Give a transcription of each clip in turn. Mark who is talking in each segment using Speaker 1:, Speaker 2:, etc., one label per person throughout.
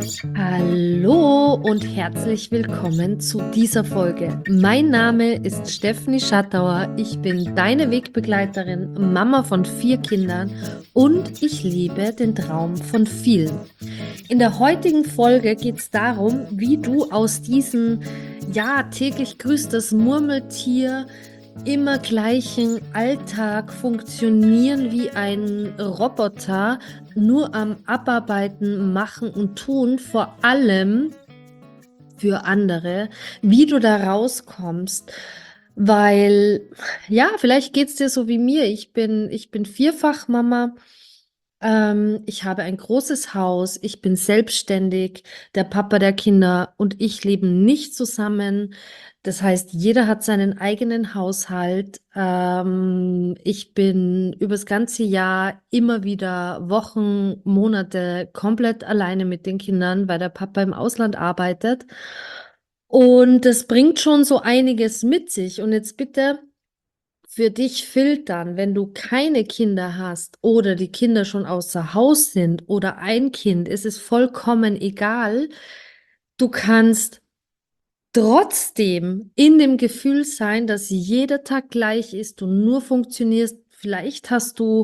Speaker 1: Hallo und herzlich willkommen zu dieser Folge. Mein Name ist Stefanie Schattauer. Ich bin deine Wegbegleiterin, Mama von 4 Kindern und ich lebe den Traum von vielen. In der heutigen Folge geht es darum, wie du aus diesem, ja, täglich grüßt das Murmeltier, immer gleichen Alltag funktionieren wie ein Roboter, nur am Abarbeiten, Machen und Tun, vor allem für andere, wie du da rauskommst. Weil, ja, vielleicht geht es dir so wie mir. Ich bin Vierfachmama. Ich habe ein großes Haus. Ich bin selbstständig. Der Papa der Kinder und ich leben nicht zusammen. Das heißt, jeder hat seinen eigenen Haushalt. Ich bin übers ganze Jahr immer wieder Wochen, Monate komplett alleine mit den Kindern, weil der Papa im Ausland arbeitet. Und das bringt schon so einiges mit sich. Und jetzt bitte für dich filtern, wenn du keine Kinder hast oder die Kinder schon außer Haus sind oder ein Kind, ist es vollkommen egal. Du kannst trotzdem in dem Gefühl sein, dass jeder Tag gleich ist, du nur funktionierst. Vielleicht hast du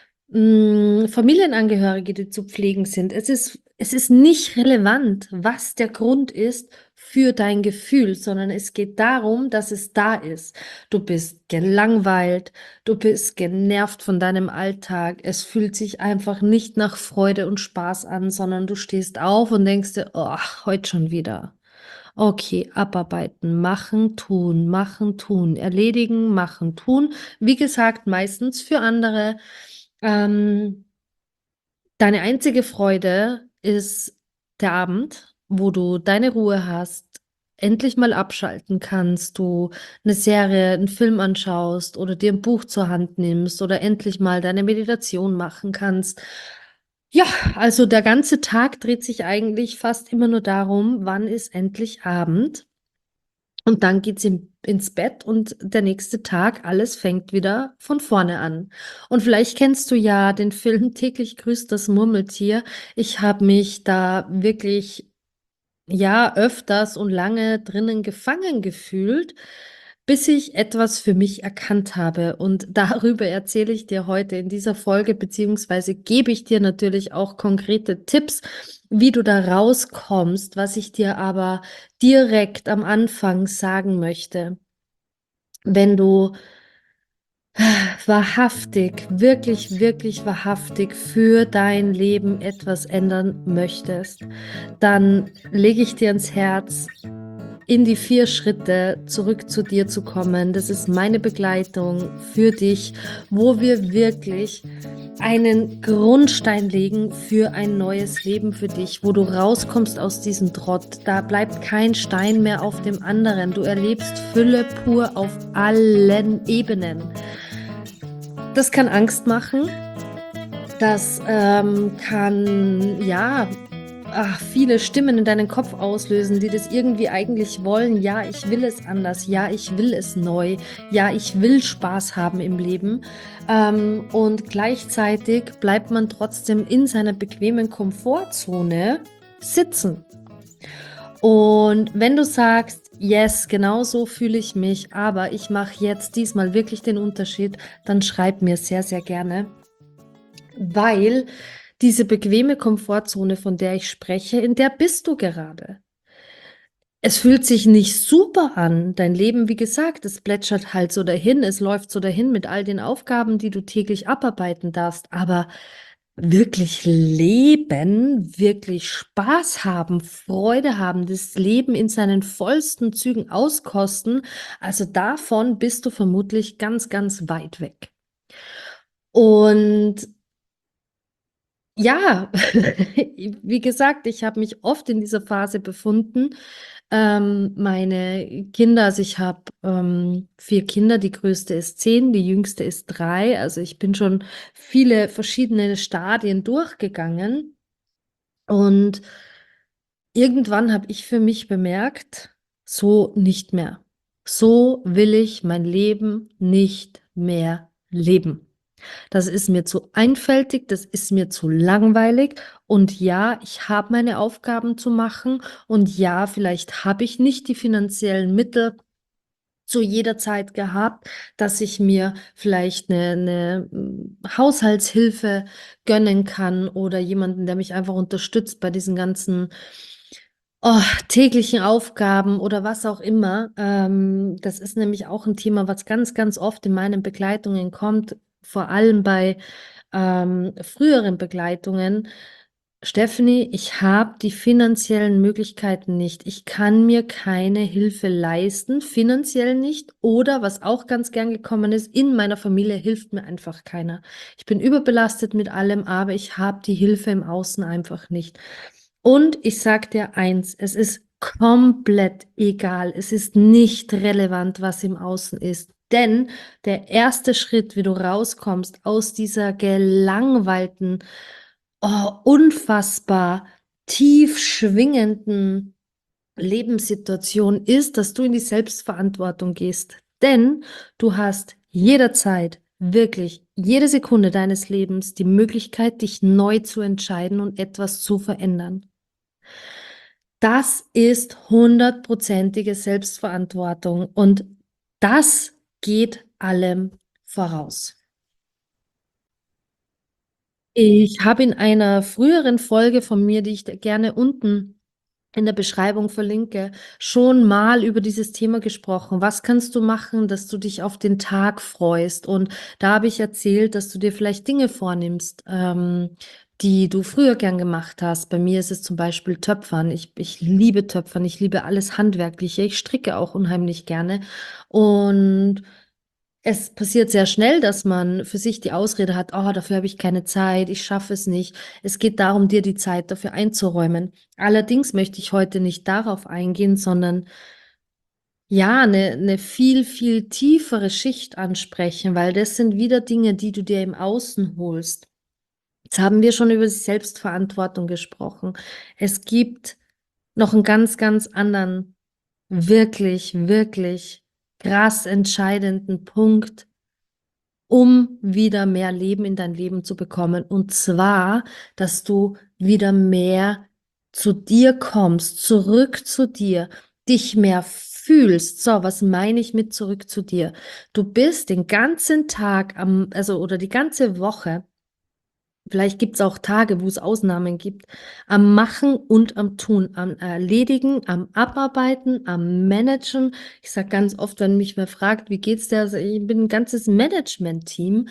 Speaker 1: Familienangehörige, die zu pflegen sind. Es ist nicht relevant, was der Grund ist für dein Gefühl, sondern es geht darum, dass es da ist. Du bist gelangweilt, du bist genervt von deinem Alltag. Es fühlt sich einfach nicht nach Freude und Spaß an, sondern du stehst auf und denkst dir, oh, heute schon wieder. Okay, abarbeiten, machen, tun, erledigen, machen, tun. Wie gesagt, meistens für andere. Ähm, Deine einzige Freude ist der Abend, wo du deine Ruhe hast, endlich mal abschalten kannst, du eine Serie, einen Film anschaust oder dir ein Buch zur Hand nimmst oder endlich mal deine Meditation machen kannst. Ja, also der ganze Tag dreht sich eigentlich fast immer nur darum, wann ist endlich Abend? Und dann geht's ins Bett und der nächste Tag, alles fängt wieder von vorne an. Und vielleicht kennst du ja den Film Täglich grüßt das Murmeltier. Ich habe mich da wirklich, ja, öfters und lange drinnen gefangen gefühlt, bis ich etwas für mich erkannt habe. Und darüber erzähle ich dir heute in dieser Folge, beziehungsweise gebe ich dir natürlich auch konkrete Tipps, wie du da rauskommst, was ich dir aber direkt am Anfang sagen möchte. Wenn du wahrhaftig, wirklich, wirklich wahrhaftig für dein Leben etwas ändern möchtest, dann lege ich dir ans Herz, in die 4 Schritte zurück zu dir zu kommen. Das ist meine Begleitung für dich, wo wir wirklich einen Grundstein legen für ein neues Leben für dich, wo du rauskommst aus diesem Trott. Da bleibt kein Stein mehr auf dem anderen. Du erlebst Fülle pur auf allen Ebenen. Das kann Angst machen. Das kann, ja, viele Stimmen in deinen Kopf auslösen, die das irgendwie eigentlich wollen. Ja, ich will es anders. Ja, ich will es neu. Ja, ich will Spaß haben im Leben. Und gleichzeitig bleibt man trotzdem in seiner bequemen Komfortzone sitzen. Und wenn du sagst, yes, genau so fühle ich mich, aber ich mache jetzt diesmal wirklich den Unterschied, dann schreib mir sehr, sehr gerne, weil diese bequeme Komfortzone, von der ich spreche, in der bist du gerade. Es fühlt sich nicht super an. Dein Leben, wie gesagt, es plätschert halt so dahin, es läuft so dahin mit all den Aufgaben, die du täglich abarbeiten darfst. Aber wirklich leben, wirklich Spaß haben, Freude haben, das Leben in seinen vollsten Zügen auskosten, also davon bist du vermutlich ganz, ganz weit weg. Und ja, wie gesagt, ich habe mich oft in dieser Phase befunden. Meine Kinder, also ich habe 4 Kinder, die größte ist 10, die jüngste ist 3. Also ich bin schon viele verschiedene Stadien durchgegangen. Und irgendwann habe ich für mich bemerkt, so nicht mehr. So will ich mein Leben nicht mehr leben. Das ist mir zu einfältig, das ist mir zu langweilig. Und ja, ich habe meine Aufgaben zu machen. Und ja, vielleicht habe ich nicht die finanziellen Mittel zu jeder Zeit gehabt, dass ich mir vielleicht eine Haushaltshilfe gönnen kann oder jemanden, der mich einfach unterstützt bei diesen ganzen täglichen Aufgaben oder was auch immer. Das ist nämlich auch ein Thema, was ganz, ganz oft in meinen Begleitungen kommt, vor allem bei früheren Begleitungen. Stephanie, ich habe die finanziellen Möglichkeiten nicht. Ich kann mir keine Hilfe leisten, finanziell nicht. Oder was auch ganz gern gekommen ist, in meiner Familie hilft mir einfach keiner. Ich bin überbelastet mit allem, aber ich habe die Hilfe im Außen einfach nicht. Und ich sage dir eins, es ist komplett egal. Es ist nicht relevant, was im Außen ist. Denn der erste Schritt, wie du rauskommst aus dieser gelangweilten, unfassbar tief schwingenden Lebenssituation ist, dass du in die Selbstverantwortung gehst. Denn du hast jederzeit, wirklich jede Sekunde deines Lebens die Möglichkeit, dich neu zu entscheiden und etwas zu verändern. Das ist hundertprozentige Selbstverantwortung und das geht allem voraus. Ich habe in einer früheren Folge von mir, die ich gerne unten in der Beschreibung verlinke, schon mal über dieses Thema gesprochen. Was kannst du machen, dass du dich auf den Tag freust? Und da habe ich erzählt, dass du dir vielleicht Dinge vornimmst, die du früher gern gemacht hast. Bei mir ist es zum Beispiel Töpfern. Ich liebe Töpfern, ich liebe alles Handwerkliche. Ich stricke auch unheimlich gerne. Und es passiert sehr schnell, dass man für sich die Ausrede hat, oh, dafür habe ich keine Zeit, ich schaffe es nicht. Es geht darum, dir die Zeit dafür einzuräumen. Allerdings möchte ich heute nicht darauf eingehen, sondern ja, eine viel, viel tiefere Schicht ansprechen, weil das sind wieder Dinge, die du dir im Außen holst. Jetzt haben wir schon über die Selbstverantwortung gesprochen. Es gibt noch einen ganz, ganz anderen, wirklich, wirklich krass entscheidenden Punkt, um wieder mehr Leben in dein Leben zu bekommen. Und zwar, dass du wieder mehr zu dir kommst, zurück zu dir, dich mehr fühlst. So, was meine ich mit zurück zu dir? Du bist den ganzen Tag also oder die ganze Woche. Vielleicht gibt es auch Tage, wo es Ausnahmen gibt. Am Machen und am Tun, am Erledigen, am Abarbeiten, am Managen. Ich sage ganz oft, wenn mich wer fragt, wie geht's dir? Also ich bin ein ganzes Management-Team,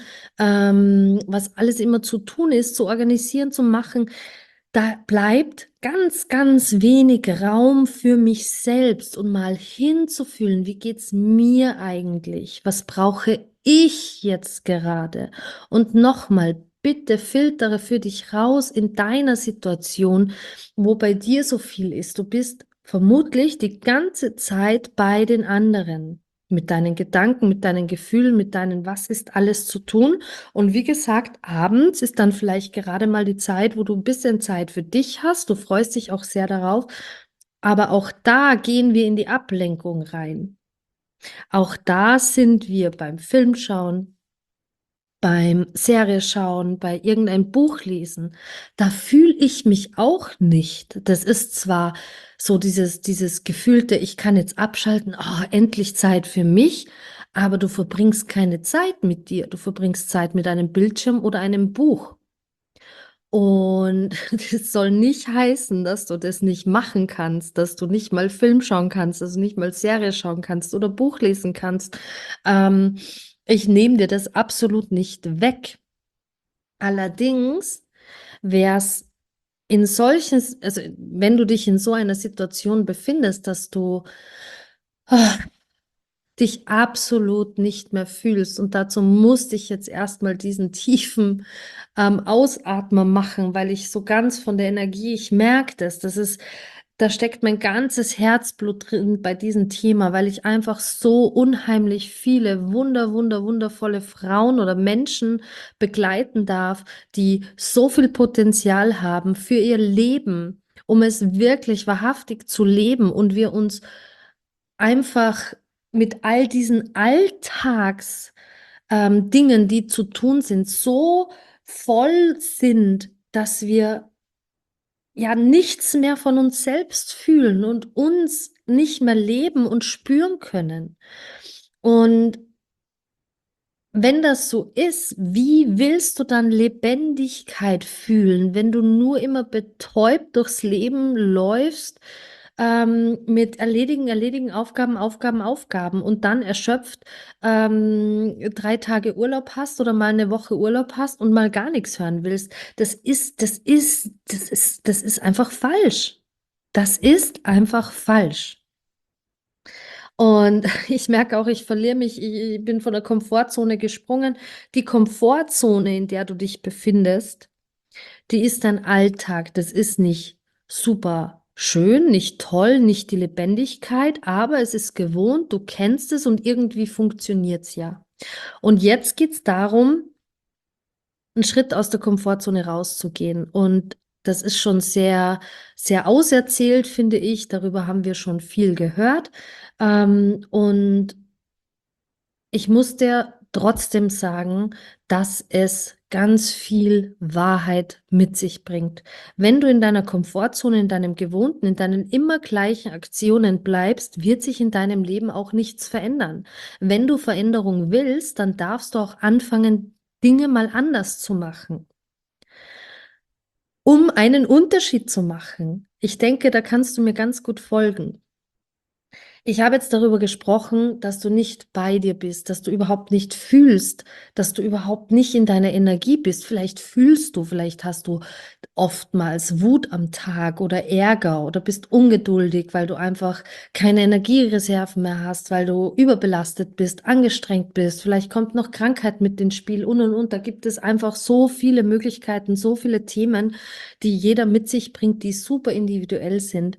Speaker 1: was alles immer zu tun ist, zu organisieren, zu machen. Da bleibt ganz, ganz wenig Raum für mich selbst und mal hinzufühlen, wie geht's mir eigentlich? Was brauche ich jetzt gerade? Und nochmal, bitte filtere für dich raus in deiner Situation, wo bei dir so viel ist. Du bist vermutlich die ganze Zeit bei den anderen. Mit deinen Gedanken, mit deinen Gefühlen, mit deinen, was ist alles zu tun. Und wie gesagt, abends ist dann vielleicht gerade mal die Zeit, wo du ein bisschen Zeit für dich hast. Du freust dich auch sehr darauf. Aber auch da gehen wir in die Ablenkung rein. Auch da sind wir beim Filmschauen, beim Serie schauen, bei irgendeinem Buch lesen, da fühle ich mich auch nicht. Das ist zwar so dieses gefühlte, ich kann jetzt abschalten, oh, endlich Zeit für mich, aber du verbringst keine Zeit mit dir. Du verbringst Zeit mit einem Bildschirm oder einem Buch. Und das soll nicht heißen, dass du das nicht machen kannst, dass du nicht mal Film schauen kannst, dass du nicht mal Serie schauen kannst oder Buch lesen kannst. Ähm, Ich nehme dir das absolut nicht weg. Allerdings wäre es in solchen, also wenn du dich in so einer Situation befindest, dass du ah, dich absolut nicht mehr fühlst. Und dazu musste ich jetzt erstmal diesen tiefen Ausatmer machen, weil ich so ganz von der Energie, ich merke das ist, da steckt mein ganzes Herzblut drin bei diesem Thema, weil ich einfach so unheimlich viele wundervolle Frauen oder Menschen begleiten darf, die so viel Potenzial haben für ihr Leben, um es wirklich wahrhaftig zu leben und wir uns einfach mit all diesen Alltagsproblematiken Dingen, die zu tun sind, so voll sind, dass wir ja nichts mehr von uns selbst fühlen und uns nicht mehr leben und spüren können. Und wenn das so ist, wie willst du dann Lebendigkeit fühlen, wenn du nur immer betäubt durchs Leben läufst, mit erledigen, erledigen, Aufgaben, Aufgaben, Aufgaben und dann erschöpft 3 Tage Urlaub hast oder mal eine Woche Urlaub hast und mal gar nichts hören willst? Das ist einfach falsch. Das ist einfach falsch. Und ich merke auch, ich verliere mich, ich bin von der Komfortzone gesprungen. Die Komfortzone, in der du dich befindest, die ist dein Alltag. Das ist nicht super schön, nicht toll, nicht die Lebendigkeit, aber es ist gewohnt, du kennst es und irgendwie funktioniert es ja. Und jetzt geht es darum, einen Schritt aus der Komfortzone rauszugehen. Und das ist schon sehr, sehr auserzählt, finde ich. Darüber haben wir schon viel gehört. Und ich muss dir trotzdem sagen, dass es ganz viel Wahrheit mit sich bringt. Wenn du in deiner Komfortzone, in deinem Gewohnten, in deinen immer gleichen Aktionen bleibst, wird sich in deinem Leben auch nichts verändern. Wenn du Veränderung willst, dann darfst du auch anfangen, Dinge mal anders zu machen, um einen Unterschied zu machen. Ich denke, da kannst du mir ganz gut folgen. Ich habe jetzt darüber gesprochen, dass du nicht bei dir bist, dass du überhaupt nicht fühlst, dass du überhaupt nicht in deiner Energie bist. Vielleicht fühlst du, vielleicht hast du oftmals Wut am Tag oder Ärger oder bist ungeduldig, weil du einfach keine Energiereserven mehr hast, weil du überbelastet bist, angestrengt bist. Vielleicht kommt noch Krankheit mit ins Spiel und. Da gibt es einfach so viele Möglichkeiten, so viele Themen, die jeder mit sich bringt, die super individuell sind.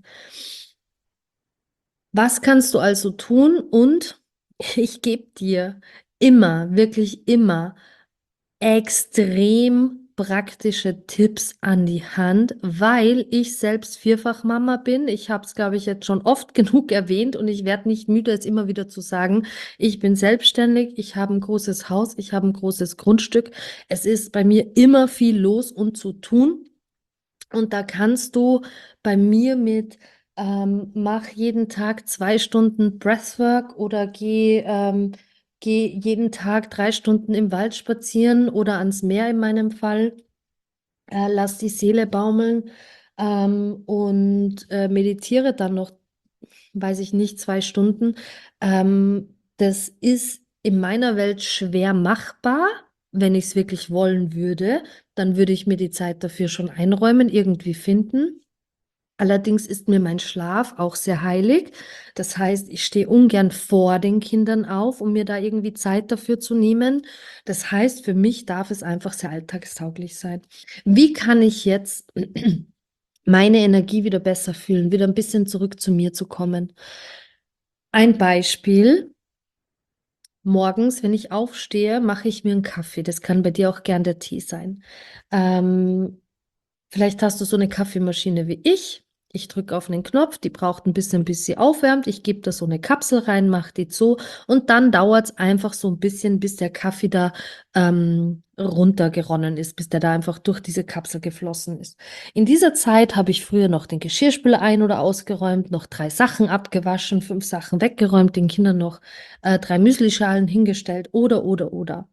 Speaker 1: Was kannst du also tun? Und ich gebe dir immer, wirklich immer extrem praktische Tipps an die Hand, weil ich selbst Vierfachmama bin. Ich habe es, glaube ich, jetzt schon oft genug erwähnt und ich werde nicht müde, es immer wieder zu sagen. Ich bin selbstständig, ich habe ein großes Haus, ich habe ein großes Grundstück. Es ist bei mir immer viel los und zu tun. Und da kannst du bei mir mit mach jeden Tag 2 Stunden Breathwork oder geh jeden Tag 3 Stunden im Wald spazieren oder ans Meer in meinem Fall. Lass die Seele baumeln und meditiere dann noch, weiß ich nicht, 2 Stunden. Das ist in meiner Welt schwer machbar. Wenn ich es wirklich wollen würde, dann würde ich mir die Zeit dafür schon einräumen, irgendwie finden. Allerdings ist mir mein Schlaf auch sehr heilig. Das heißt, ich stehe ungern vor den Kindern auf, um mir da irgendwie Zeit dafür zu nehmen. Das heißt, für mich darf es einfach sehr alltagstauglich sein. Wie kann ich jetzt meine Energie wieder besser fühlen, wieder ein bisschen zurück zu mir zu kommen? Ein Beispiel. Morgens, wenn ich aufstehe, mache ich mir einen Kaffee. Das kann bei dir auch gern der Tee sein. Ähm, Vielleicht hast du so eine Kaffeemaschine wie ich. Ich drücke auf einen Knopf, die braucht ein bisschen, bis sie aufwärmt. Ich gebe da so eine Kapsel rein, mache die zu und dann dauert es einfach so ein bisschen, bis der Kaffee da runtergeronnen ist, bis der da einfach durch diese Kapsel geflossen ist. In dieser Zeit habe ich früher noch den Geschirrspüler ein- oder ausgeräumt, noch 3 Sachen abgewaschen, 5 Sachen weggeräumt, den Kindern noch 3 Müslischalen hingestellt oder.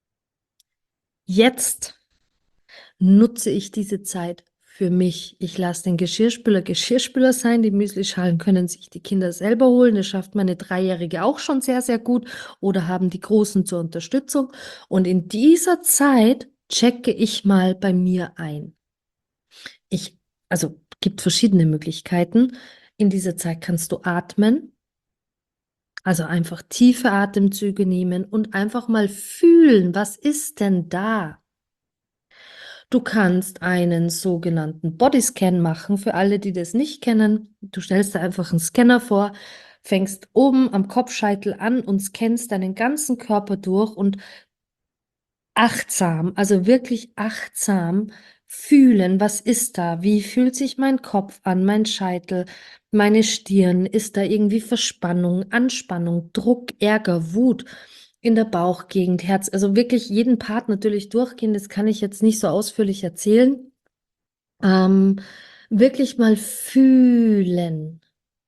Speaker 1: Jetzt nutze ich diese Zeit für mich. Ich lasse den Geschirrspüler Geschirrspüler sein. Die Müslischalen können sich die Kinder selber holen. Das schafft meine Dreijährige auch schon sehr, sehr gut. Oder haben die Großen zur Unterstützung. Und in dieser Zeit checke ich mal bei mir ein. Also gibt verschiedene Möglichkeiten. In dieser Zeit kannst du atmen. Also einfach tiefe Atemzüge nehmen und einfach mal fühlen, was ist denn da? Du kannst einen sogenannten Bodyscan machen für alle, die das nicht kennen. Du stellst dir einfach einen Scanner vor, fängst oben am Kopfscheitel an und scannst deinen ganzen Körper durch und achtsam, also wirklich achtsam fühlen, was ist da? Wie fühlt sich mein Kopf an, mein Scheitel, meine Stirn? Ist da irgendwie Verspannung, Anspannung, Druck, Ärger, Wut? in der Bauchgegend, Herz, also wirklich jeden Part natürlich durchgehen, das kann ich jetzt nicht so ausführlich erzählen. Ähm, Wirklich mal fühlen.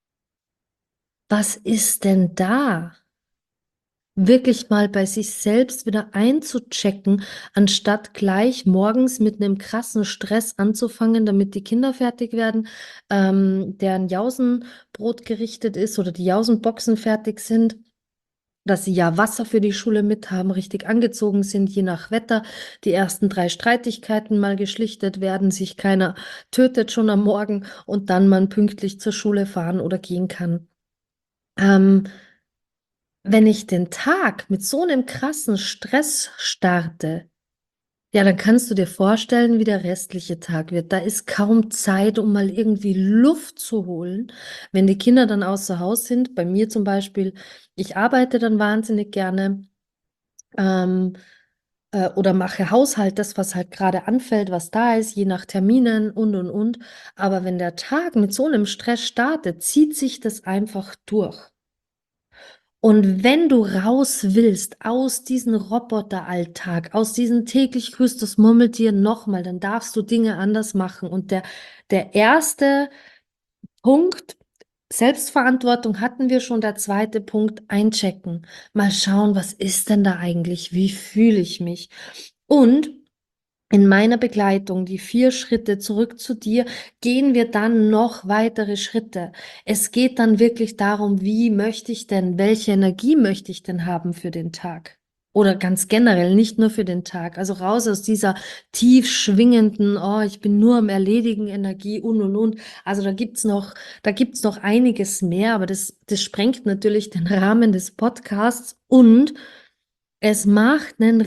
Speaker 1: Was ist denn da? Wirklich mal bei sich selbst wieder einzuchecken, anstatt gleich morgens mit einem krassen Stress anzufangen, damit die Kinder fertig werden, deren Jausenbrot gerichtet ist oder die Jausenboxen fertig sind, dass sie ja Wasser für die Schule mit haben, richtig angezogen sind, je nach Wetter, die ersten 3 Streitigkeiten mal geschlichtet werden, sich keiner tötet schon am Morgen und dann man pünktlich zur Schule fahren oder gehen kann. Ähm, Wenn ich den Tag mit so einem krassen Stress starte, ja, dann kannst du dir vorstellen, wie der restliche Tag wird. Da ist kaum Zeit, um mal irgendwie Luft zu holen. Wenn die Kinder dann außer Haus sind, bei mir zum Beispiel, ich arbeite dann wahnsinnig gerne, ähm, oder mache Haushalt, das, was halt gerade anfällt, was da ist, je nach Terminen und. Aber wenn der Tag mit so einem Stress startet, zieht sich das einfach durch. Und wenn du raus willst aus diesem Roboteralltag, aus diesem täglich grüßt das Murmeltier nochmal, dann darfst du Dinge anders machen. Und der erste Punkt, Selbstverantwortung hatten wir schon, der zweite Punkt, einchecken. Mal schauen, was ist denn da eigentlich? Wie fühle ich mich? Und in meiner Begleitung, die 4 Schritte zurück zu dir, gehen wir dann noch weitere Schritte. Es geht dann wirklich darum, wie möchte ich denn, welche Energie möchte ich denn haben für den Tag? Oder ganz generell, nicht nur für den Tag. Also raus aus dieser tief schwingenden, oh, ich bin nur am Erledigen Energie und. Also da gibt's noch einiges mehr, aber das sprengt natürlich den Rahmen des Podcasts und es macht einen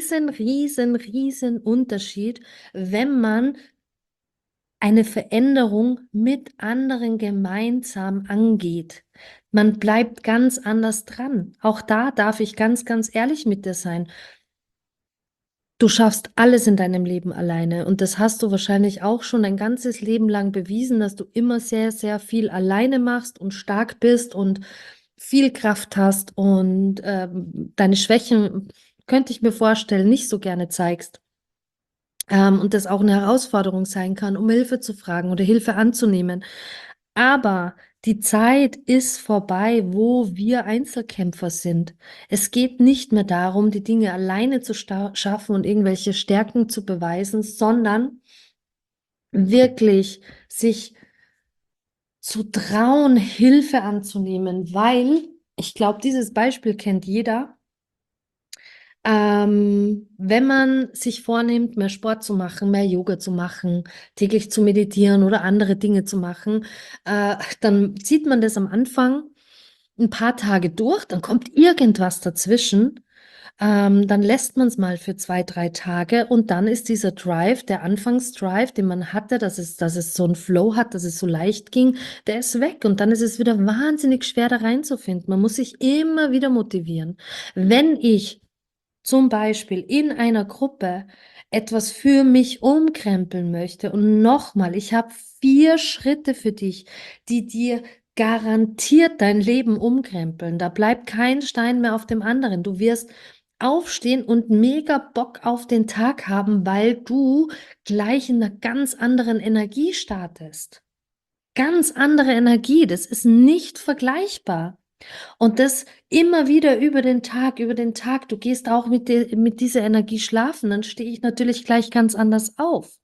Speaker 1: riesen Unterschied, wenn man eine Veränderung mit anderen gemeinsam angeht. Man bleibt ganz anders dran. Auch da darf ich ganz ehrlich mit dir sein. Du schaffst alles in deinem Leben alleine und das hast du wahrscheinlich auch schon dein ganzes Leben lang bewiesen, dass du immer sehr viel alleine machst und stark bist und viel Kraft hast und deine Schwächen, könnte ich mir vorstellen, nicht so gerne zeigst. Und das auch eine Herausforderung sein kann, um Hilfe zu fragen oder Hilfe anzunehmen. Aber die Zeit ist vorbei, wo wir Einzelkämpfer sind. Es geht nicht mehr darum, die Dinge alleine zu schaffen und irgendwelche Stärken zu beweisen, sondern wirklich sich zu trauen, Hilfe anzunehmen, weil ich glaube, dieses Beispiel kennt jeder. Wenn man sich vornimmt, mehr Sport zu machen, mehr Yoga zu machen, täglich zu meditieren oder andere Dinge zu machen, dann zieht man das am Anfang ein paar Tage durch, dann kommt irgendwas dazwischen, dann lässt man es mal für 2, 3 Tage und dann ist dieser Drive, der Anfangsdrive, den man hatte, dass es so einen Flow hat, dass es so leicht ging, der ist weg und dann ist es wieder wahnsinnig schwer da reinzufinden. Man muss sich immer wieder motivieren. Wenn ich zum Beispiel in einer Gruppe etwas für mich umkrempeln möchte. Und nochmal, ich habe 4 Schritte für dich, die dir garantiert dein Leben umkrempeln. Da bleibt kein Stein mehr auf dem anderen. Du wirst aufstehen und mega Bock auf den Tag haben, weil du gleich in einer ganz anderen Energie startest. Ganz andere Energie, das ist nicht vergleichbar. Und das immer wieder über den Tag. Du gehst auch mit dieser Energie schlafen, dann stehe ich natürlich gleich ganz anders auf.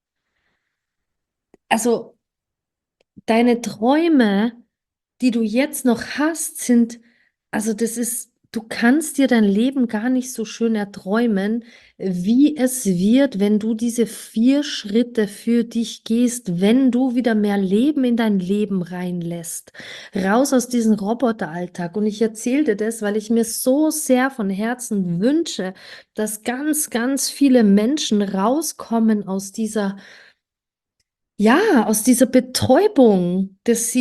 Speaker 1: Also deine Träume, die du jetzt noch hast, also du kannst dir dein Leben gar nicht so schön erträumen, wie es wird, wenn du diese 4 Schritte für dich gehst, wenn du wieder mehr Leben in dein Leben reinlässt. Raus aus diesem Roboteralltag. Und ich erzähle dir das, weil ich mir so sehr von Herzen wünsche, dass ganz viele Menschen rauskommen aus dieser ja, aus dieser Betäubung,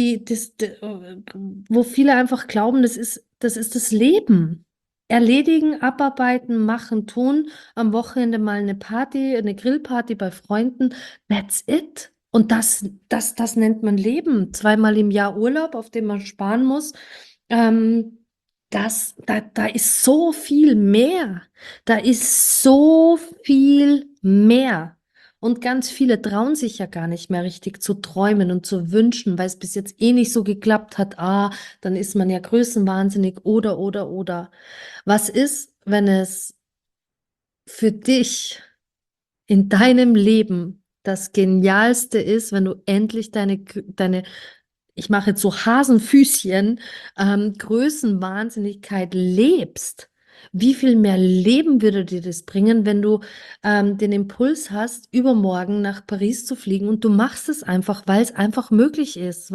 Speaker 1: wo viele einfach glauben, das ist das Leben. Erledigen, abarbeiten, machen, tun, am Wochenende mal eine Party, eine Grillparty bei Freunden, that's it. Und das nennt man Leben. 2-mal im Jahr Urlaub, auf den man sparen muss. Ähm, da ist so viel mehr. Da ist so viel mehr. Und ganz viele trauen sich ja gar nicht mehr richtig zu träumen und zu wünschen, weil es bis jetzt eh nicht so geklappt hat. Dann ist man ja größenwahnsinnig oder. Was ist, wenn es für dich in deinem Leben das Genialste ist, wenn du endlich deine ich mache jetzt so Hasenfüßchen, Größenwahnsinnigkeit lebst? Wie viel mehr Leben würde dir das bringen, wenn du den Impuls hast, übermorgen nach Paris zu fliegen und du machst es einfach, weil es einfach möglich ist,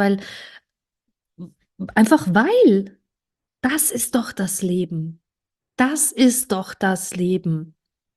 Speaker 1: weil das ist doch das Leben. Das ist doch das Leben.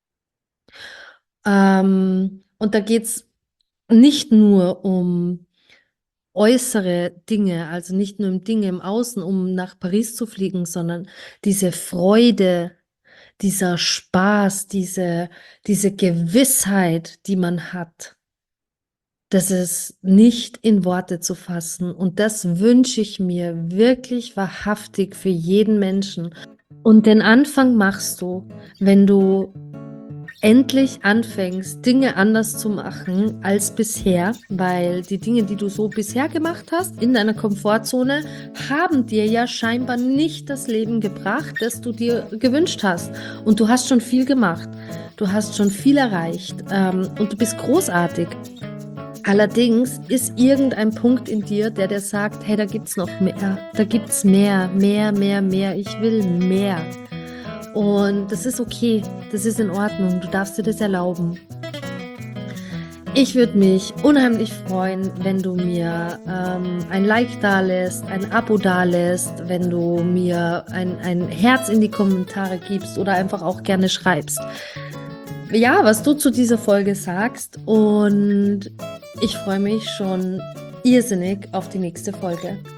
Speaker 1: Und da geht es nicht nur um äußere Dinge, also nicht nur um Dinge im Außen, um nach Paris zu fliegen, sondern diese Freude, dieser Spaß, diese Gewissheit, die man hat, das ist nicht in Worte zu fassen. Und das wünsche ich mir wirklich wahrhaftig für jeden Menschen. Und den Anfang machst du, wenn du endlich anfängst, Dinge anders zu machen als bisher, weil die Dinge, die du so bisher gemacht hast, in deiner Komfortzone, haben dir ja scheinbar nicht das Leben gebracht, das du dir gewünscht hast. Und du hast schon viel gemacht, du hast schon viel erreicht, und du bist großartig. Allerdings ist irgendein Punkt in dir, der dir sagt, hey, da gibt's noch mehr, da gibt's mehr, ich will mehr. Und das ist okay, das ist in Ordnung, du darfst dir das erlauben. Ich würde mich unheimlich freuen, wenn du mir ein Like dalässt, ein Abo dalässt, wenn du mir ein Herz in die Kommentare gibst oder einfach auch gerne schreibst. Ja, was du zu dieser Folge sagst, und ich freue mich schon irrsinnig auf die nächste Folge.